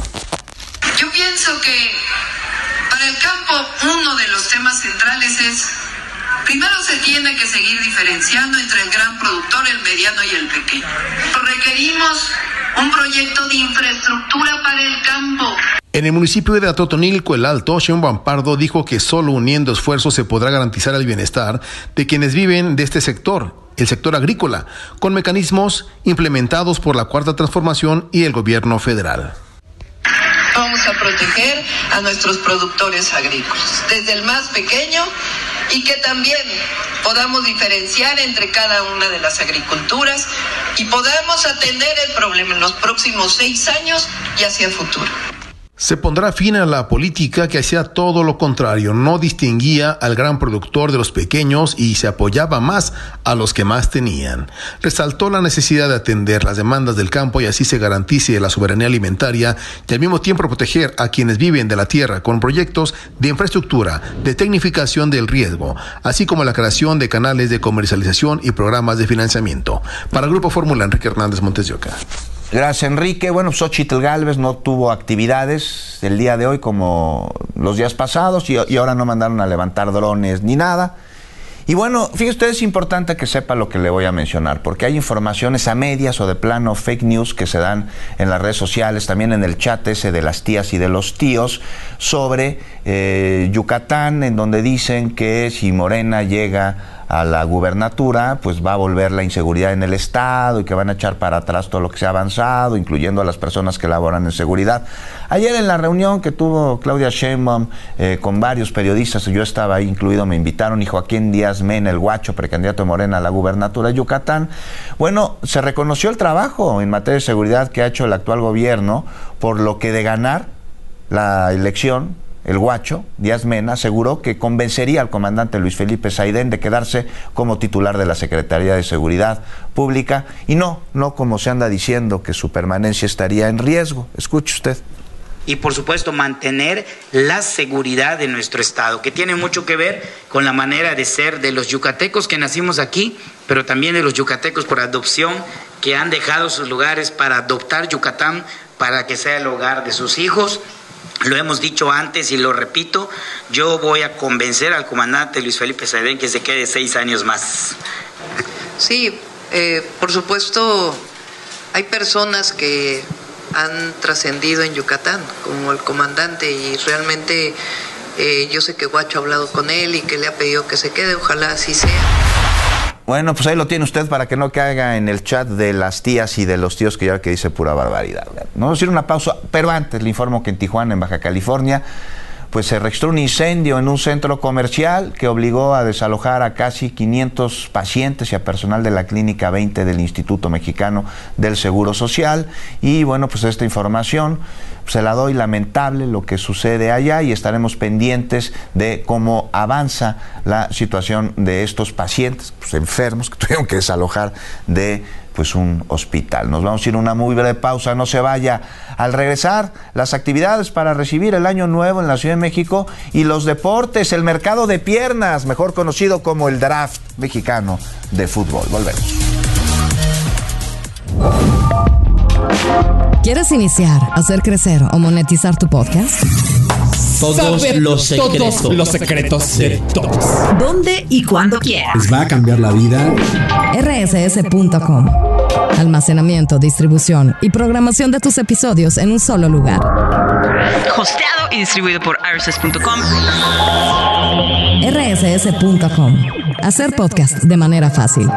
Yo pienso que para el campo uno de los temas centrales es: primero se tiene que seguir diferenciando entre el gran productor, el mediano y el pequeño. Requerimos un proyecto de infraestructura para el campo. En el municipio de Atotonilco, El Alto, Sheinbaum Pardo dijo que solo uniendo esfuerzos se podrá garantizar el bienestar de quienes viven de este sector, el sector agrícola, con mecanismos implementados por la Cuarta Transformación y el gobierno federal. Vamos a proteger a nuestros productores agrícolas, desde el más pequeño, y que también podamos diferenciar entre cada una de las agriculturas y podamos atender el problema en los próximos seis años y hacia el futuro. Se pondrá fin a la política que hacía todo lo contrario, no distinguía al gran productor de los pequeños y se apoyaba más a los que más tenían. Resaltó la necesidad de atender las demandas del campo y así se garantice la soberanía alimentaria y al mismo tiempo proteger a quienes viven de la tierra con proyectos de infraestructura, de tecnificación del riesgo, así como la creación de canales de comercialización y programas de financiamiento. Para el Grupo Fórmula, Enrique Hernández Montes de Oca. Gracias, Enrique. Bueno, Xóchitl Gálvez no tuvo actividades el día de hoy como los días pasados y, y ahora no mandaron a levantar drones ni nada. Y bueno, fíjese usted, es importante que sepa lo que le voy a mencionar, porque hay informaciones a medias o de plano fake news que se dan en las redes sociales, también en el chat ese de las tías y de los tíos, sobre eh, Yucatán, en donde dicen que si Morena llega a la gubernatura, pues va a volver la inseguridad en el estado y que van a echar para atrás todo lo que se ha avanzado, incluyendo a las personas que laboran en seguridad. Ayer en la reunión que tuvo Claudia Sheinbaum eh, con varios periodistas, yo estaba ahí incluido, me invitaron, y Joaquín Díaz Mena, el Guacho, precandidato de Morena a la gubernatura de Yucatán. Bueno, se reconoció el trabajo en materia de seguridad que ha hecho el actual gobierno, por lo que de ganar la elección, el Guacho, Díaz Mena, aseguró que convencería al comandante Luis Felipe Saidén de quedarse como titular de la Secretaría de Seguridad Pública, y no, no como se anda diciendo que su permanencia estaría en riesgo. Escuche usted. Y por supuesto mantener la seguridad de nuestro estado, que tiene mucho que ver con la manera de ser de los yucatecos que nacimos aquí, pero también de los yucatecos por adopción que han dejado sus lugares para adoptar Yucatán para que sea el hogar de sus hijos. Lo hemos dicho antes y lo repito, yo voy a convencer al comandante Luis Felipe Saidén que se quede seis años más. Sí, eh, por supuesto, hay personas que han trascendido en Yucatán, como el comandante, y realmente eh, yo sé que Guacho ha hablado con él y que le ha pedido que se quede, ojalá así sea. Bueno, pues ahí lo tiene usted para que no caiga en el chat de las tías y de los tíos que ya que dice pura barbaridad. Vamos a ir a una pausa, pero antes le informo que en Tijuana, en Baja California, pues se registró un incendio en un centro comercial que obligó a desalojar a casi quinientos pacientes y a personal de la Clínica veinte del Instituto Mexicano del Seguro Social. Y bueno, pues esta información se la doy, lamentable lo que sucede allá, y estaremos pendientes de cómo avanza la situación de estos pacientes pues, enfermos que tuvieron que desalojar de pues un hospital. Nos vamos a ir a una muy breve pausa, no se vaya. Al regresar, las actividades para recibir el Año Nuevo en la Ciudad de México y los deportes, el mercado de piernas, mejor conocido como el draft mexicano de fútbol. Volvemos. ¿Quieres iniciar, hacer crecer o monetizar tu podcast? Todos Saber los secretos. Todos los secretos de todos. ¿Dónde y cuándo quieras? Les va a cambiar la vida. R S S punto com. Almacenamiento, distribución y programación de tus episodios en un solo lugar. Hosteado y distribuido por R S S punto com. R S S punto com. Hacer podcast de manera fácil.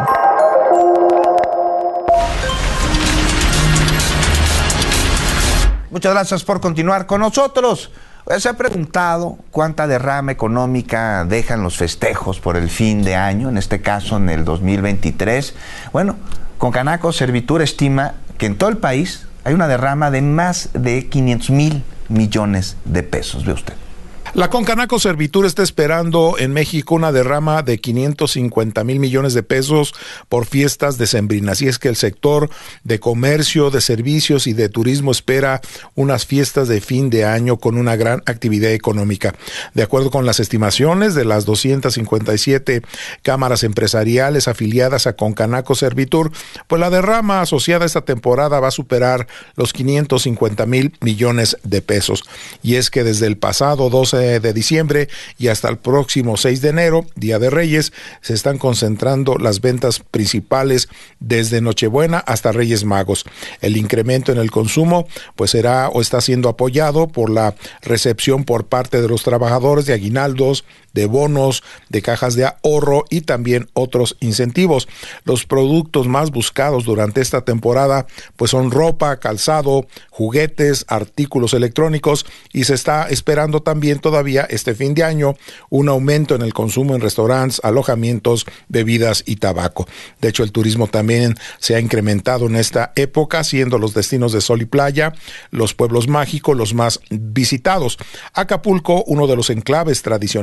Muchas gracias por continuar con nosotros. Se ha preguntado cuánta derrama económica dejan los festejos por el fin de año, en este caso en el dos mil veintitrés. Bueno, Concanaco Servitur estima que en todo el país hay una derrama de más de quinientos mil millones de pesos. Ve usted. La Concanaco Servitur está esperando en México una derrama de quinientos cincuenta mil millones de pesos por fiestas decembrinas. Y es que el sector de comercio, de servicios y de turismo espera unas fiestas de fin de año con una gran actividad económica. De acuerdo con las estimaciones de las doscientas cincuenta y siete cámaras empresariales afiliadas a Concanaco Servitur, pues la derrama asociada a esta temporada va a superar los quinientos cincuenta mil millones de pesos. Y es que desde el pasado doce de diciembre y hasta el próximo seis de enero, Día de Reyes, se están concentrando las ventas principales desde Nochebuena hasta Reyes Magos. El incremento en el consumo pues será o está siendo apoyado por la recepción por parte de los trabajadores de aguinaldos, de bonos, de cajas de ahorro y también otros incentivos. Los productos más buscados durante esta temporada pues son ropa, calzado, juguetes, artículos electrónicos, y se está esperando también todavía este fin de año un aumento en el consumo en restaurantes, alojamientos, bebidas y tabaco. De hecho, el turismo también se ha incrementado en esta época, siendo los destinos de sol y playa, los pueblos mágicos los más visitados. Acapulco, uno de los enclaves tradicionalmente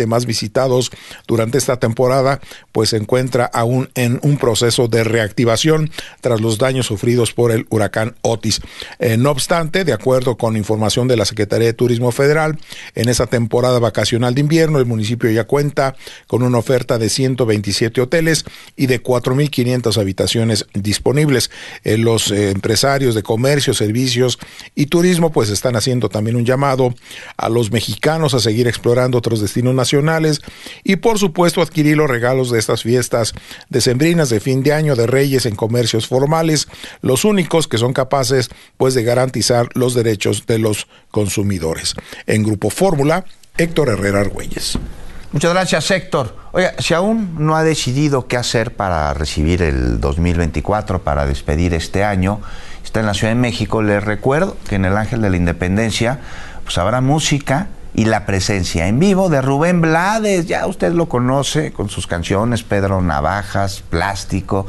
veinte más visitados durante esta temporada, pues se encuentra aún en un proceso de reactivación tras los daños sufridos por el huracán Otis. Eh, no obstante, de acuerdo con información de la Secretaría de Turismo Federal, en esta temporada vacacional de invierno, el municipio ya cuenta con una oferta de ciento veintisiete hoteles y de cuatro mil quinientas habitaciones disponibles. Eh, los eh, empresarios de comercio, servicios y turismo pues están haciendo también un llamado a los mexicanos a seguir explorando otros destinos nacionales y por supuesto adquirir los regalos de estas fiestas decembrinas de fin de año de Reyes en comercios formales, los únicos que son capaces pues de garantizar los derechos de los consumidores. En Grupo Fórmula, Héctor Herrera Argüelles. Muchas gracias, Héctor. Oiga, si aún no ha decidido qué hacer para recibir el dos mil veinticuatro, para despedir este año, está en la Ciudad de México, les recuerdo que en el Ángel de la Independencia pues habrá música y la presencia en vivo de Rubén Blades. Ya usted lo conoce con sus canciones, Pedro Navajas, Plástico,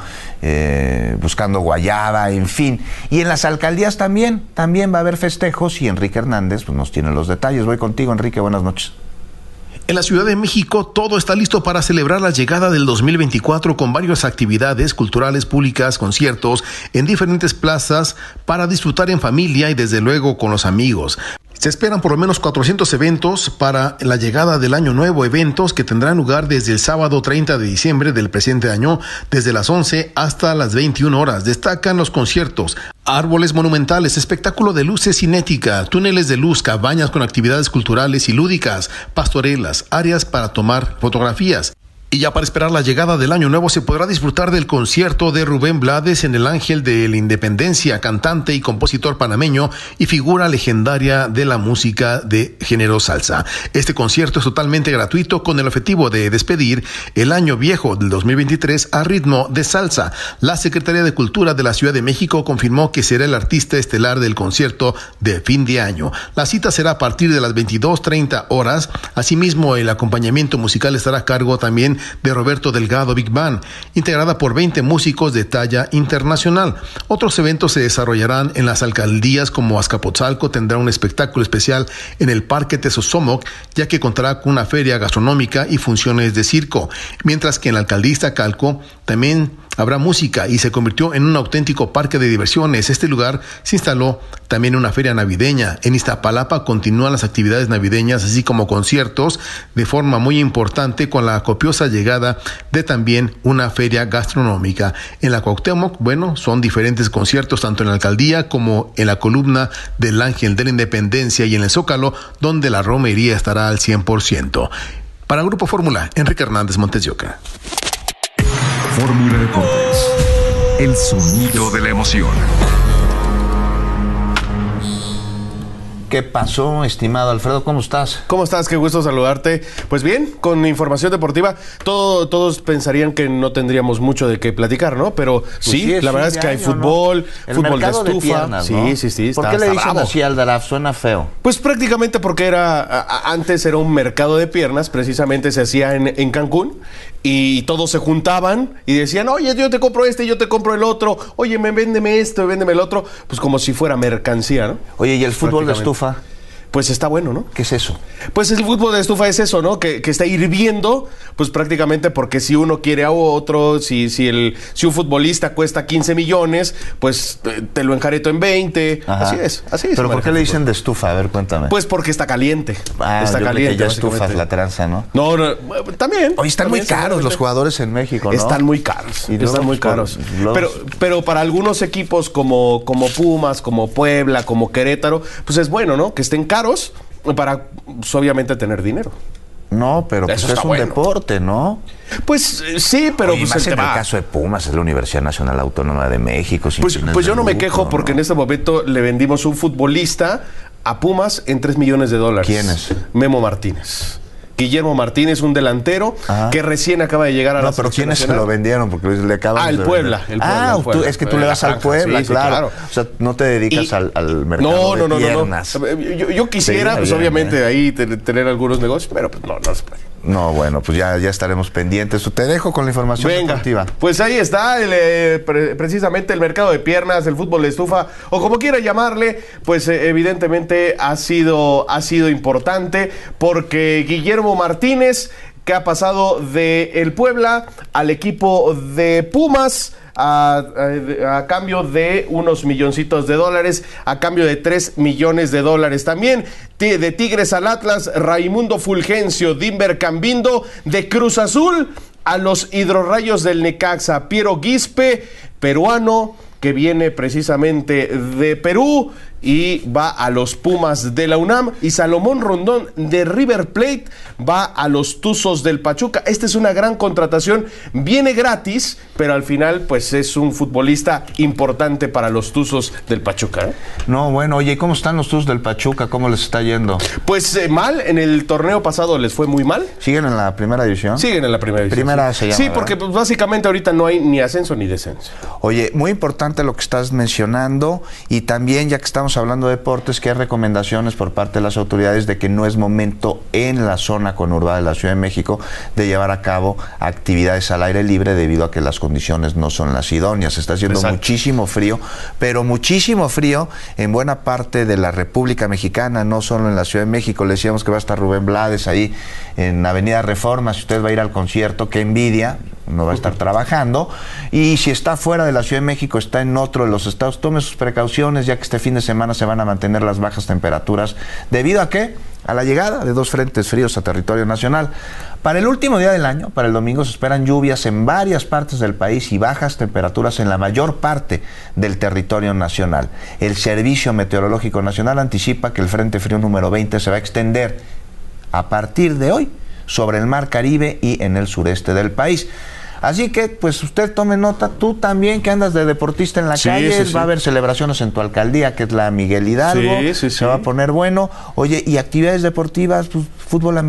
eh, Buscando Guayaba, en fin. Y en las alcaldías también, también va a haber festejos y Enrique Hernández pues, nos tiene los detalles. Voy contigo, Enrique, buenas noches. En la Ciudad de México todo está listo para celebrar la llegada del dos mil veinticuatro con varias actividades culturales públicas, conciertos en diferentes plazas para disfrutar en familia y desde luego con los amigos. Se esperan por lo menos cuatrocientos eventos para la llegada del año nuevo, eventos que tendrán lugar desde el sábado treinta de diciembre del presente año, desde las once hasta las veintiuna horas. Destacan los conciertos, árboles monumentales, espectáculo de luces cinética, túneles de luz, cabañas con actividades culturales y lúdicas, pastorelas, áreas para tomar fotografías. Y ya para esperar la llegada del año nuevo se podrá disfrutar del concierto de Rubén Blades en el Ángel de la Independencia, cantante y compositor panameño y figura legendaria de la música de género salsa. Este concierto es totalmente gratuito con el objetivo de despedir el año viejo del dos mil veintitrés a ritmo de salsa. La Secretaría de Cultura de la Ciudad de México confirmó que será el artista estelar del concierto de fin de año. La cita será a partir de las veintidós treinta horas. Asimismo, el acompañamiento musical estará a cargo también de Roberto Delgado Big Band, integrada por veinte músicos de talla internacional. Otros eventos se desarrollarán en las alcaldías como Azcapotzalco tendrá un espectáculo especial en el Parque Tezosomoc, ya que contará con una feria gastronómica y funciones de circo, mientras que en la alcaldía Iztacalco también habrá música y se convirtió en un auténtico parque de diversiones. Este lugar se instaló también una feria navideña. En Iztapalapa continúan las actividades navideñas, así como conciertos de forma muy importante con la copiosa llegada de también una feria gastronómica. En la Cuauhtémoc, bueno, son diferentes conciertos tanto en la alcaldía como en la columna del Ángel de la Independencia y en el Zócalo, donde la romería estará al cien por ciento. Para Grupo Fórmula, Enrique Hernández, Montes de Oca. Fórmula Deportes, el sonido de la emoción. ¿Qué pasó, estimado Alfredo? ¿Cómo estás? ¿Cómo estás? Qué gusto saludarte. Pues bien, con información deportiva, todo, todos pensarían que no tendríamos mucho de qué platicar, ¿no? Pero pues sí, sí la verdad es que hay fútbol, ¿no? fútbol de estufa. De piernas, ¿no? Sí, sí, sí. ¿Por está, qué le dicen bravo. así al draft? Suena feo. Pues prácticamente porque era, a, antes era un mercado de piernas, precisamente se hacía en, en Cancún, y todos se juntaban y decían, oye, yo te compro este, yo te compro el otro, oye, me véndeme esto, véndeme el otro, pues como si fuera mercancía, ¿no? Oye, ¿y el fútbol de estufa? Pues está bueno, ¿no? ¿Qué es eso? Pues el fútbol de estufa es eso, ¿no? Que, que está hirviendo, pues prácticamente porque si uno quiere a otro, si, si, el, si un futbolista cuesta quince millones, pues te lo enjareto en veinte. Ajá. Así es, así es. ¿Pero por qué le dicen de estufa? A ver, cuéntame. Pues porque está caliente. Ah, está yo caliente. Que ya estufas la tranza, ¿no? No, no, también. Oye, están también muy caros los jugadores en México, ¿no? Están muy caros. Y están muy caros. Los... Pero, pero para algunos equipos como, como Pumas, como Puebla, como Querétaro, pues es bueno, ¿no? Que estén caros para, pues, obviamente, tener dinero. No, pero pues es un bueno. deporte, ¿no? Pues sí, pero Oye, pues más el, en el caso de Pumas es la Universidad Nacional Autónoma de México. Pues, pues yo no me quejo ¿no? porque en este momento le vendimos un futbolista a Pumas en tres millones de dólares. ¿Quién es? Memo Martínez. Guillermo Martínez, un delantero ah. que recién acaba de llegar a no, la No, pero ¿quiénes se lo vendieron? Porque le acaban Ah, el de Puebla, el Puebla. Ah, el Puebla. Tú, es que tú le vas al Puebla, sí, sí, claro. claro. O sea, no te dedicas y, al, al mercado no, no, de no, piernas. No, no. Yo, yo quisiera, sí, pues bien, obviamente, ¿eh? ahí tener, tener algunos negocios, pero pues no, no se puede. No, bueno, pues ya, ya estaremos pendientes. Te dejo con la información Venga, deportiva. Pues ahí está, el, eh, pre precisamente el mercado de piernas, el fútbol de estufa, o como quiera llamarle, pues eh, evidentemente ha sido, ha sido importante, porque Guillermo Guillermo Martínez, que ha pasado de el Puebla al equipo de Pumas a, a, a cambio de unos milloncitos de dólares, a cambio de tres millones de dólares. También de Tigres al Atlas, Raimundo Fulgencio, Dimber Cambindo, de Cruz Azul a los Hidrorrayos del Necaxa, Piero Guispe, peruano, que viene precisamente de Perú y va a los Pumas de la UNAM, y Salomón Rondón de River Plate va a los Tuzos del Pachuca. Esta es una gran contratación, viene gratis, pero al final pues es un futbolista importante para los Tuzos del Pachuca, ¿eh? No, bueno, oye, ¿cómo están los Tuzos del Pachuca? ¿Cómo les está yendo? Pues eh, mal, en el torneo pasado les fue muy mal. ¿Siguen en la primera división? Siguen en la primera división. Primera sí. se llama, Sí, ¿verdad? porque pues, básicamente ahorita no hay ni ascenso ni descenso. Oye, muy importante lo que estás mencionando, y también, ya que estamos hablando de deportes, que hay recomendaciones por parte de las autoridades de que no es momento en la zona conurbada de la Ciudad de México de llevar a cabo actividades al aire libre debido a que las condiciones no son las idóneas. Está haciendo Exacto. muchísimo frío, pero muchísimo frío en buena parte de la República Mexicana, no solo en la Ciudad de México. Le decíamos que va a estar Rubén Blades ahí en Avenida Reforma. Si usted va a ir al concierto, qué envidia, no va a estar trabajando. Y si está fuera de la Ciudad de México, está en otro de los estados, tome sus precauciones, ya que este fin de semana se van a mantener las bajas temperaturas. ¿Debido a qué? A la llegada de dos frentes fríos a territorio nacional. Para el último día del año, para el domingo, se esperan lluvias en varias partes del país y bajas temperaturas en la mayor parte del territorio nacional. El Servicio Meteorológico Nacional anticipa que el Frente Frío número veinte se va a extender a partir de hoy sobre el Mar Caribe y en el sureste del país. Así que, pues, usted tome nota, tú también que andas de deportista en la sí, calle, sí, sí. va a haber celebraciones en tu alcaldía, que es la Miguel Hidalgo, sí, sí, sí. se va a poner bueno. Oye, y actividades deportivas, pues, fútbol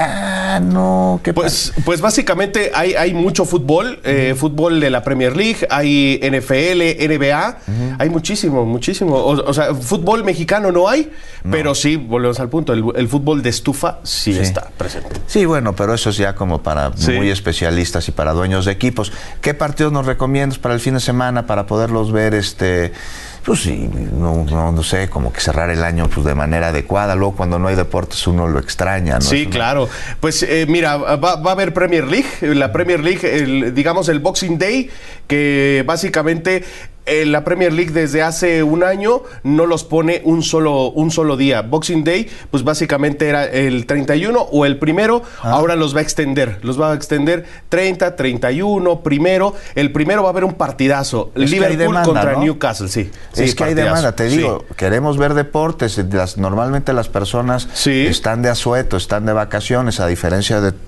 americano, ¿qué pues, pasa? Pues básicamente hay, hay mucho fútbol, eh, uh-huh. fútbol de la Premier League, hay N F L, N B A, uh-huh. hay muchísimo, muchísimo. O, o sea, fútbol mexicano no hay, no. pero sí, volvemos al punto, el, el fútbol de estufa sí, sí está presente. Sí, bueno, pero eso es ya como para sí. muy especialistas y para dueños de equipos. ¿Qué partidos nos recomiendas para el fin de semana para poderlos ver? Este, pues sí, no, no, no sé, como que cerrar el año pues de manera adecuada. Luego cuando no hay deportes uno lo extraña, ¿no? Sí, una... claro. Pues eh, mira, va, va a haber Premier League, la Premier League, el, digamos el Boxing Day, que básicamente en la Premier League desde hace un año no los pone un solo, un solo día. Boxing Day, pues básicamente era el treinta y uno o el primero, ah. ahora los va a extender. Los va a extender treinta, treinta y uno, primero. El primero va a haber un partidazo. Es Liverpool demanda, contra ¿no? Newcastle, sí. Es sí, que hay demanda, te digo, sí. queremos ver deportes. Las, normalmente las personas sí. están de asueto, están de vacaciones, a diferencia de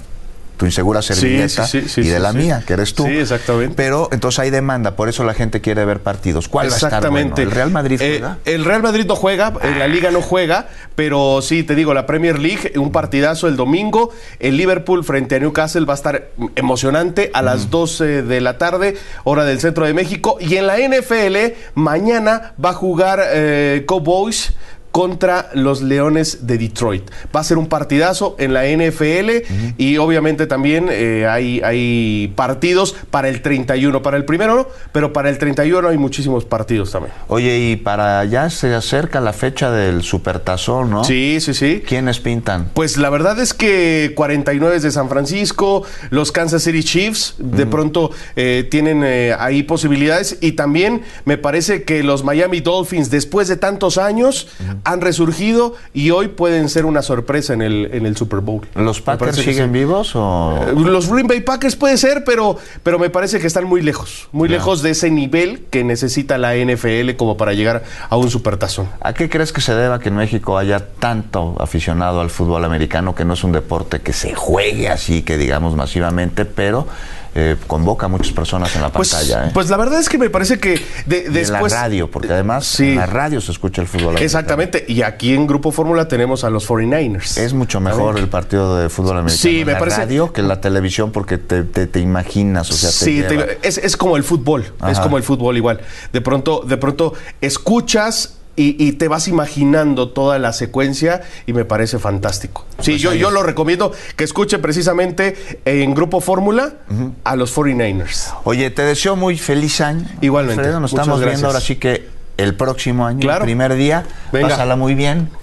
tu insegura servilleta sí, sí, sí, y de sí, la sí. mía, que eres tú. Sí, exactamente. Pero entonces hay demanda, por eso la gente quiere ver partidos. ¿Cuál va a estar bueno? ¿El Real Madrid juega? Eh, el Real Madrid no juega, en la Liga no juega, pero sí, te digo, la Premier League, un partidazo el domingo, el Liverpool frente a Newcastle va a estar emocionante a las mm. doce de la tarde, hora del centro de México, y en la N F L, mañana va a jugar eh, Cowboys contra los Leones de Detroit. Va a ser un partidazo en la N F L uh-huh. y obviamente también eh, hay, hay partidos para el treinta y uno, para el primero no, pero para el treinta y uno hay muchísimos partidos también. Oye, y para allá se acerca la fecha del Supertazón, ¿no? Sí, sí, sí. ¿Quiénes pintan? Pues la verdad es que cuarenta y nueve de San Francisco, los Kansas City Chiefs, de uh-huh. pronto eh, tienen eh, ahí posibilidades, y también me parece que los Miami Dolphins, después de tantos años, uh-huh. han resurgido y hoy pueden ser una sorpresa en el, en el Super Bowl. ¿Los Packers siguen sí. vivos o...? Los Green Bay Packers puede ser, pero, pero me parece que están muy lejos, muy yeah. lejos de ese nivel que necesita la N F L como para llegar a un supertazón. ¿A qué crees que se deba que en México haya tanto aficionado al fútbol americano, que no es un deporte que se juegue así, que digamos masivamente, pero... Eh, convoca a muchas personas en la pues, pantalla. ¿eh? Pues la verdad es que me parece que de, después... En la radio, porque además sí. en la radio se escucha el fútbol americano. Exactamente, y aquí en Grupo Fórmula tenemos a los cuarenta y nueve ers. Es mucho mejor el partido de fútbol americano sí, en me la parece... radio que en la televisión, porque te, te, te imaginas, o sea, te sí, te, es, es como el fútbol, Ajá. es como el fútbol igual. De pronto, de pronto escuchas... Y, y te vas imaginando toda la secuencia y me parece fantástico. Sí, pues yo, yo lo recomiendo que escuche precisamente en Grupo Fórmula uh-huh. a los cuarenta y nueve ers. Oye, te deseo muy feliz año. Igualmente. Alfredo, nos Muchas estamos gracias. viendo ahora sí que el próximo año, claro. el primer día, Venga. Pásala muy bien.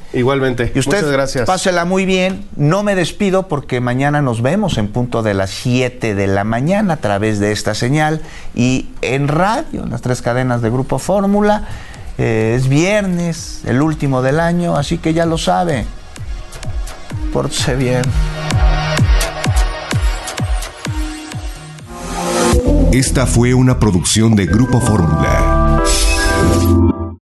Igualmente. Y usted, muchas gracias. Pásela muy bien. No me despido porque mañana nos vemos en punto de las siete de la mañana a través de esta señal y en radio, en las tres cadenas de Grupo Fórmula. Eh, es viernes, el último del año, así que ya lo sabe. Pórtese bien. Esta fue una producción de Grupo Fórmula.